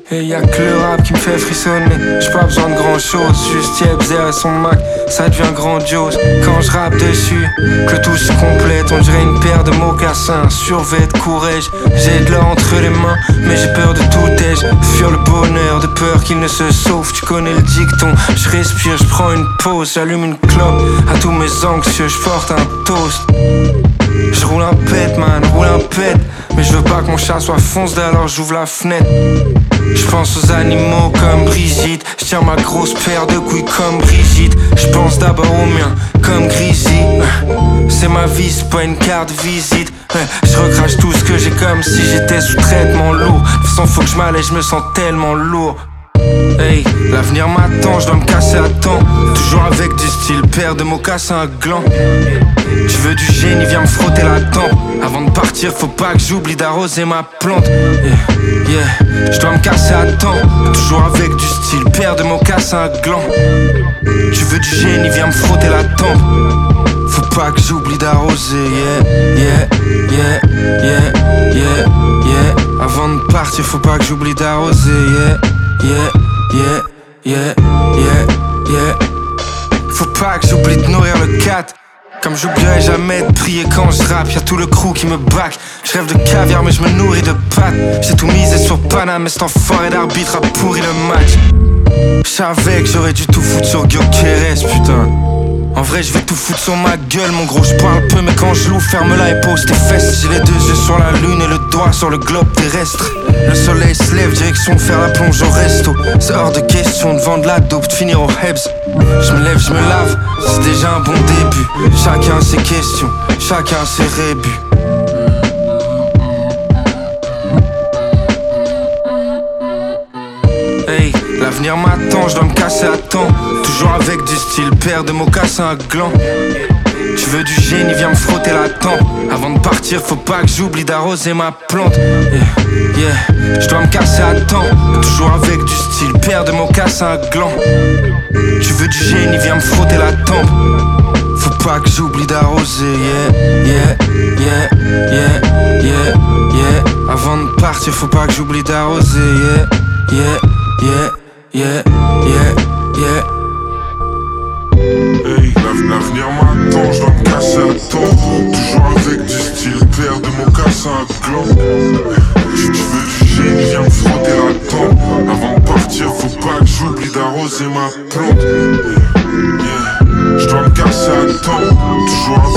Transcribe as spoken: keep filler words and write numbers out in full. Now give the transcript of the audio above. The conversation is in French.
Et y'a que le rap qui me fait frissonner. J'ai pas besoin de grand chose, juste Yebzer et son Mac, ça devient grandiose. Quand je rappe dessus, que le tout se complète. On dirait une paire de mocassins, survêt de courage. J'ai de l'or entre les mains, mais j'ai peur de tout ai-je. Fuir le bonheur, de peur qu'il ne se sauve. Tu connais le dicton, je respire, je prends une pause. J'allume une clope, à tous mes anxieux, je porte un toast. Je roule un pet, man, roule un pet. Mais je veux pas que mon chat soit foncé, alors j'ouvre la fenêtre. Je pense aux animaux comme Brigitte. Je tiens ma grosse paire de couilles comme Brigitte. Je pense d'abord aux miens comme Grisy. C'est ma vie, c'est pas une carte visite. Je recrache tout ce que j'ai comme si j'étais sous traitement lourd. De toute façon faut que je m'allège, je me sens tellement lourd. Hey, l'avenir m'attend, je dois me casser à temps. Toujours avec du style, paire de mocassins à gland. Tu veux du génie, viens me frotter la tempe. Avant de partir, faut pas que j'oublie d'arroser ma plante. Yeah, yeah, je dois me casser à temps. Toujours avec du style, paire de mocassins à gland. Tu veux du génie, viens me frotter la tempe. Faut pas que j'oublie d'arroser, yeah, yeah, yeah, yeah, yeah, yeah. Avant de partir, faut pas que j'oublie d'arroser, yeah. Yeah, yeah, yeah, yeah, yeah. Faut pas que j'oublie de nourrir le cat. Comme j'oublierai jamais de prier quand je rappe. Y'a tout le crew qui me back. Je rêve de caviar mais je me nourris de pâtes. J'ai tout misé sur Paname mais cet enfoiré d'arbitre a pourri le match. J'savais que j'aurais dû tout foutre sur Gyökeres, putain. En vrai je vais tout foutre sur ma gueule mon gros. Je parle peu mais quand je loue ferme-la et pose tes fesses. J'ai les deux yeux sur la lune et le doigt sur le globe terrestre. Le soleil se lève, direction faire la plonge au resto. C'est hors de question de vendre la dope, de finir au Hebs. Je me lève, je me lave, c'est déjà un bon début. Chacun ses questions, chacun ses rébus. Hey, l'avenir m'attend, je dois me casser à temps. Toujours avec du style, paire de mocassins à gland. Tu veux du génie, viens me frotter la tempe. Avant de partir, faut pas que j'oublie d'arroser ma plante. Yeah, yeah, je dois me casser à temps. Toujours avec du style, paire de mocassins à gland. Tu veux du génie, viens me frotter la tempe. Faut pas que j'oublie d'arroser, yeah, yeah, yeah, yeah, yeah, yeah. Avant de partir, faut pas que j'oublie d'arroser, yeah, yeah, yeah, yeah, yeah, yeah. Hey, l'avenir m'attend, je dois me casser à temps. Toujours avec du style, paire de mocassins à gland. Si tu veux du génie, viens me frotter la tempe. Avant de partir, faut pas que j'oublie d'arroser ma plante. Yeah, je dois me casser à temps. Toujours avec